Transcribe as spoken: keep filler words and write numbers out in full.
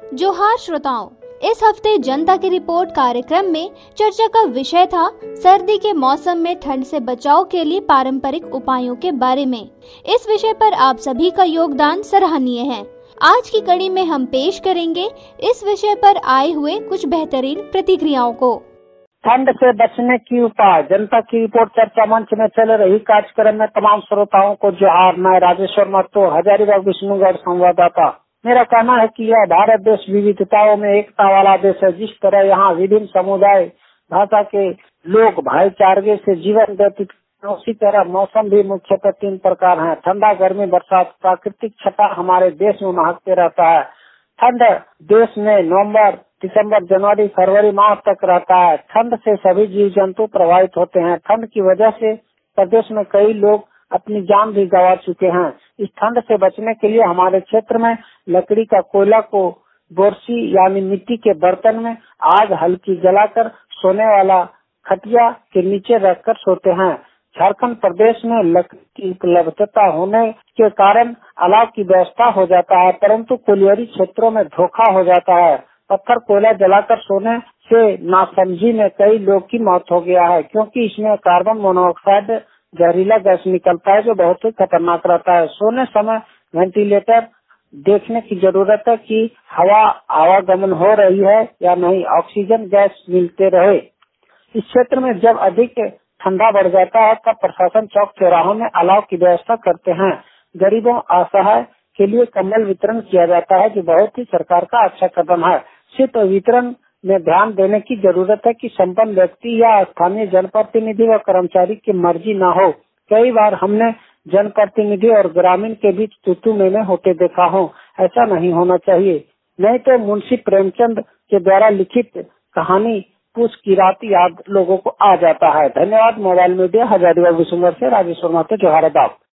जोहार श्रोताओं, इस हफ्ते जनता की रिपोर्ट कार्यक्रम में चर्चा का विषय था सर्दी के मौसम में ठंड से बचाव के लिए पारंपरिक उपायों के बारे में। इस विषय पर आप सभी का योगदान सराहनीय है। आज की कड़ी में हम पेश करेंगे इस विषय पर आए हुए कुछ बेहतरीन प्रतिक्रियाओं को। ठंड से बचने की उपाय। जनता की रिपोर्ट चर्चा मंच में चल रही कार्यक्रम में तमाम श्रोताओं को जोहार। मैं राजेश्वर महतो, हजारीबाग विष्णुगढ़ संवाददाता। मेरा कहना है कि यह भारत देश विविधताओं में एकता वाला देश है। जिस तरह यहाँ विभिन्न समुदाय भाषा के लोग भाईचारे से जीवन व्यतीत, उसी तरह मौसम भी मुख्यतः तीन प्रकार हैं: ठंडा, गर्मी, बरसात। प्राकृतिक छटा हमारे देश में महकते रहता है। ठंड देश में नवंबर, दिसंबर, जनवरी, फरवरी माह तक रहता है। ठंड से सभी जीव जंतु प्रभावित होते हैं। ठंड की वजह से प्रदेश में कई लोग अपनी जान भी गंवा चुके हैं। इस ठंड से बचने के लिए हमारे क्षेत्र में लकड़ी का कोयला को बोरसी यानी मिट्टी के बर्तन में आग हल्की जलाकर सोने वाला खटिया के नीचे रखकर सोते हैं। झारखंड प्रदेश में लकड़ी की उपलब्धता होने के कारण अलाव की व्यवस्था हो जाता है, परंतु कोलियरी क्षेत्रों में धोखा हो जाता है। पत्थर कोयला जलाकर सोने से नासमझी में कई लोग की मौत हो गया है, क्योंकि इसमें कार्बन मोनोऑक्साइड जहरीला गैस निकलता है जो बहुत ही खतरनाक रहता है। सोने समय वेंटिलेटर देखने की जरूरत है कि हवा आवागमन हो रही है या नहीं, ऑक्सीजन गैस मिलते रहे। इस क्षेत्र में जब अधिक ठंडा बढ़ जाता है तब प्रशासन चौक चौराहों में अलाव की व्यवस्था करते हैं। गरीबों असहाय के लिए कंबल वितरण किया जाता है, जो बहुत ही सरकार का अच्छा कदम है। शीत वितरण में ध्यान देने की जरूरत है कि संपन्न व्यक्ति या स्थानीय जनप्रतिनिधि व कर्मचारी की मर्जी न हो। कई बार हमने जनप्रतिनिधि और ग्रामीण के बीच तू-तू मैं-मैं होते देखा हो। ऐसा नहीं होना चाहिए, नहीं तो मुंशी प्रेमचंद के द्वारा लिखित कहानी पूछ की रात याद लोगों को आ जाता है। धन्यवाद। मोबाइल मीडिया, हजारीबाग विष्णुगढ़ से राजेश्वर महतो, जोहार।